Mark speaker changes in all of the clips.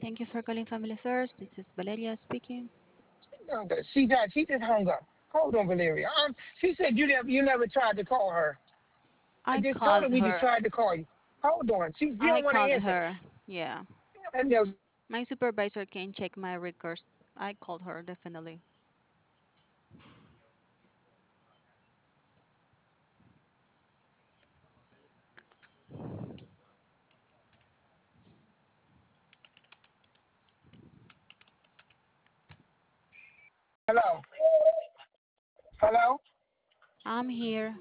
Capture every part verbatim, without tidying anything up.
Speaker 1: Thank you for calling Family First. This is Valeria speaking.
Speaker 2: hung up. She got. She just hung up. Hold on, Valeria. Um, she said you never. You never tried to call her. I
Speaker 1: I
Speaker 2: just told her
Speaker 1: called
Speaker 2: we just
Speaker 1: her.
Speaker 2: tried to call you. Hold on. She. She
Speaker 1: I
Speaker 2: don't want to
Speaker 1: called
Speaker 2: answer.
Speaker 1: her. Yeah.
Speaker 2: And uh,
Speaker 1: My supervisor can check my records. I called her definitely.
Speaker 2: hello. Hello.
Speaker 1: I'm here.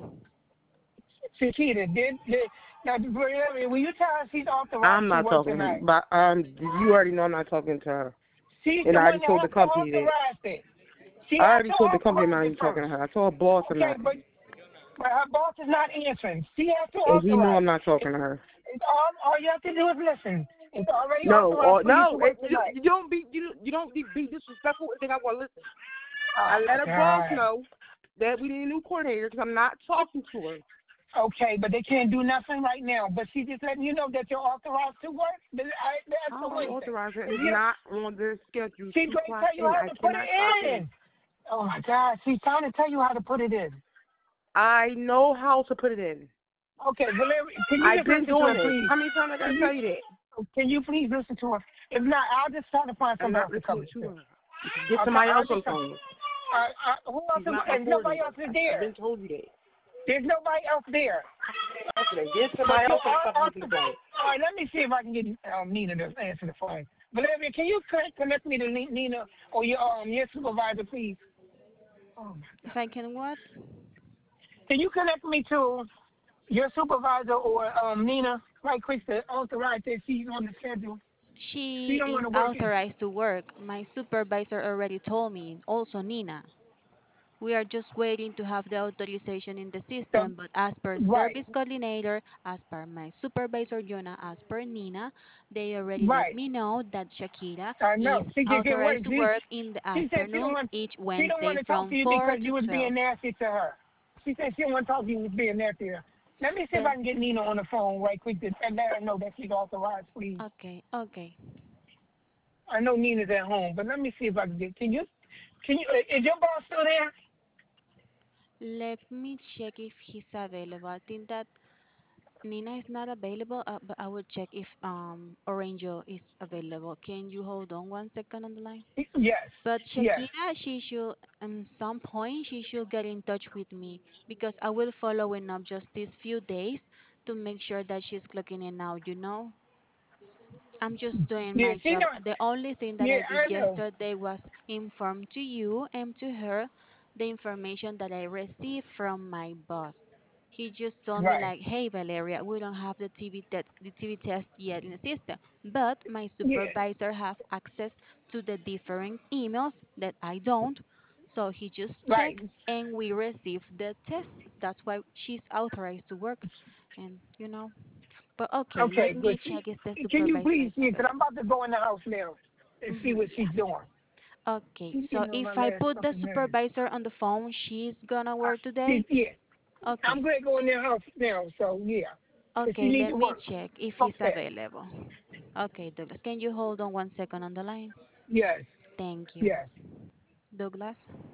Speaker 2: Shakita, did, did now Valeria, will you tell her she's authorized
Speaker 3: I'm
Speaker 2: to
Speaker 3: not
Speaker 2: work
Speaker 3: talking to her,
Speaker 2: tonight?
Speaker 3: but um, you already know I'm not talking to her,
Speaker 2: She's
Speaker 3: and
Speaker 2: the
Speaker 3: I
Speaker 2: one
Speaker 3: already
Speaker 2: that
Speaker 3: told the
Speaker 2: has to
Speaker 3: company that.
Speaker 2: authorize it. She
Speaker 3: I
Speaker 2: has
Speaker 3: already
Speaker 2: to
Speaker 3: told the company I'm not
Speaker 2: authorize it
Speaker 3: even talking
Speaker 2: first.
Speaker 3: to her. I told her boss I'm
Speaker 2: Okay,
Speaker 3: not,
Speaker 2: but but her boss is not answering. She has to
Speaker 3: and he know
Speaker 2: authorize
Speaker 3: I'm
Speaker 2: it.
Speaker 3: not talking
Speaker 2: It's,
Speaker 3: to her.
Speaker 2: it's all, all you have to do is listen. It's already
Speaker 3: No,
Speaker 2: authorized
Speaker 3: or
Speaker 2: for you to
Speaker 3: no, it,
Speaker 2: work
Speaker 3: you,
Speaker 2: tonight.
Speaker 3: you don't be you you don't be, be disrespectful and think I want to listen.
Speaker 2: Oh
Speaker 3: I
Speaker 2: my
Speaker 3: let her boss
Speaker 2: God.
Speaker 3: know that we need a new coordinator because I'm not talking to her.
Speaker 2: Okay, but they can't do nothing right now. But she just letting you know that you're authorized to work. But I, that's the
Speaker 3: Our
Speaker 2: only thing.
Speaker 3: authorizer
Speaker 2: If
Speaker 3: is
Speaker 2: you,
Speaker 3: not on the schedule
Speaker 2: she's
Speaker 3: to
Speaker 2: going to
Speaker 3: clock
Speaker 2: tell you
Speaker 3: in.
Speaker 2: how
Speaker 3: I
Speaker 2: to put
Speaker 3: cannot clock
Speaker 2: it
Speaker 3: in.
Speaker 2: in. Oh my God, she's trying to tell you how to put it in.
Speaker 3: I know how to put it in.
Speaker 2: Okay, Valeria, can you
Speaker 3: I've
Speaker 2: just
Speaker 3: been
Speaker 2: listen to
Speaker 3: doing
Speaker 2: her,
Speaker 3: this.
Speaker 2: please?
Speaker 3: How many times I
Speaker 2: Can
Speaker 3: gotta
Speaker 2: you
Speaker 3: tell you that?
Speaker 2: can you please listen to her? If not, I'll just try to find
Speaker 3: I'm
Speaker 2: somebody
Speaker 3: not
Speaker 2: else to cover
Speaker 3: listening
Speaker 2: it.
Speaker 3: to
Speaker 2: To.
Speaker 3: her. Get
Speaker 2: Okay,
Speaker 3: somebody
Speaker 2: I'll
Speaker 3: else on
Speaker 2: just
Speaker 3: the phone.
Speaker 2: I, I, who else
Speaker 3: She's
Speaker 2: is,
Speaker 3: not my
Speaker 2: and nobody
Speaker 3: coordinator.
Speaker 2: else is
Speaker 3: I, I've
Speaker 2: there.
Speaker 3: been told you that.
Speaker 2: There's nobody else there.
Speaker 3: Okay, get
Speaker 2: But
Speaker 3: somebody
Speaker 2: you
Speaker 3: else on the
Speaker 2: are,
Speaker 3: fucking
Speaker 2: are
Speaker 3: the phone.
Speaker 2: all right, let me see if I can get um, Nina to answer the phone. Valeria, can you connect, connect me to Ni- Nina or your um your supervisor, please? Oh my
Speaker 1: If I
Speaker 2: God.
Speaker 1: can what?
Speaker 2: Can you connect me to your supervisor or um Nina right quick to authorize that she's on the schedule? She
Speaker 1: She
Speaker 2: don't
Speaker 1: is
Speaker 2: want to work in.
Speaker 1: authorized to work. My supervisor already told me. Also Nina. We are just waiting to have the authorization in the
Speaker 2: So,
Speaker 1: system, but as per
Speaker 2: right,
Speaker 1: service coordinator, as per my supervisor Jonah, as per Nina, they already let
Speaker 2: right.
Speaker 1: me know that Shakira
Speaker 2: I
Speaker 1: is
Speaker 2: know. She just didn't
Speaker 1: authorized
Speaker 2: want.
Speaker 1: to
Speaker 2: She,
Speaker 1: work in the
Speaker 2: she said she don't
Speaker 1: afternoon
Speaker 2: want.
Speaker 1: each
Speaker 2: She don't want
Speaker 1: Wednesday
Speaker 2: to talk
Speaker 1: from
Speaker 2: to you
Speaker 1: four
Speaker 2: because
Speaker 1: to
Speaker 2: you was being
Speaker 1: twelve.
Speaker 2: nasty to her. She said she don't want to talk to you was being nasty to her. Let me see if
Speaker 1: The
Speaker 2: I can get Nina on the phone right quick to, and let her know that she's authorized, please.
Speaker 1: okay, okay.
Speaker 2: I know Nina's at home, but let me see if I can get. Can you? Can you? Is your boss still there?
Speaker 1: Let me check if he's available. I think that Nina is not available, uh, but I will check if um Orange is available. Can you hold on one second on the line?
Speaker 2: Yes.
Speaker 1: But
Speaker 2: Yes.
Speaker 1: Shakira, she should, um, some point, she should get in touch with me because I will following up just these few days to make sure that she's clocking in now, you know? I'm just doing
Speaker 2: Yeah.
Speaker 1: my
Speaker 2: She
Speaker 1: job.
Speaker 2: know.
Speaker 1: The only thing that
Speaker 2: Yeah,
Speaker 1: I did
Speaker 2: I know.
Speaker 1: yesterday was inform to you and to her the information that I received from my boss. He just told me
Speaker 2: Right.
Speaker 1: like, "Hey Valeria, we don't have the T V test, the T V test yet in the system, but my
Speaker 2: Yeah.
Speaker 1: supervisor have access to the different emails that I don't." So he just
Speaker 2: Right.
Speaker 1: checked and we received the test. That's why she's authorized to work, and you know. But okay, let
Speaker 2: Okay. But
Speaker 1: me
Speaker 2: she.
Speaker 1: check if the
Speaker 2: Can you
Speaker 1: supervisor
Speaker 2: please?
Speaker 1: is
Speaker 2: Yeah, because I'm
Speaker 1: available.
Speaker 2: about to go in the house now and see
Speaker 1: Mm-hmm,
Speaker 2: what she's
Speaker 1: yeah.
Speaker 2: doing.
Speaker 1: Okay,
Speaker 2: She's
Speaker 1: so
Speaker 2: getting on
Speaker 1: if
Speaker 2: my
Speaker 1: I
Speaker 2: last
Speaker 1: put the
Speaker 2: fucking nerve.
Speaker 1: supervisor on the phone, she's gonna
Speaker 2: Uh,
Speaker 1: work
Speaker 2: she,
Speaker 1: today?
Speaker 2: yeah. I'm
Speaker 1: Okay,
Speaker 2: going to go in their house now, so yeah. Because she
Speaker 1: okay,
Speaker 2: need
Speaker 1: let
Speaker 2: to
Speaker 1: me
Speaker 2: work.
Speaker 1: check if he's
Speaker 2: Okay.
Speaker 1: available. Okay, Douglas, can you hold on one second on the line?
Speaker 2: Yes.
Speaker 1: Thank you.
Speaker 2: Yes.
Speaker 1: Douglas,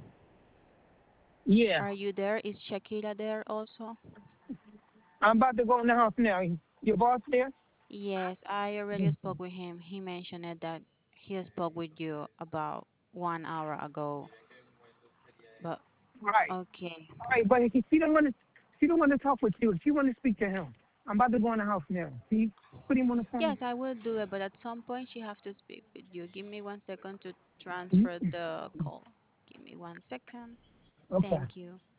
Speaker 2: Yeah.
Speaker 1: are you there? Is Shakira there also?
Speaker 2: I'm about to go in the house now. Your boss there?
Speaker 1: Yes, I already spoke with him. He mentioned it that he spoke with you about one hour ago. But
Speaker 2: Right.
Speaker 1: okay.
Speaker 2: All right, but if she don't want to, she don't want to talk with you. She want to speak to him. I'm about to go in the house now. See, put him on the phone.
Speaker 1: Yes, I will do it, but at some point she have to speak with you. Give me one second to transfer
Speaker 2: Mhm.
Speaker 1: the call. Give me one second.
Speaker 2: Okay.
Speaker 1: Thank you.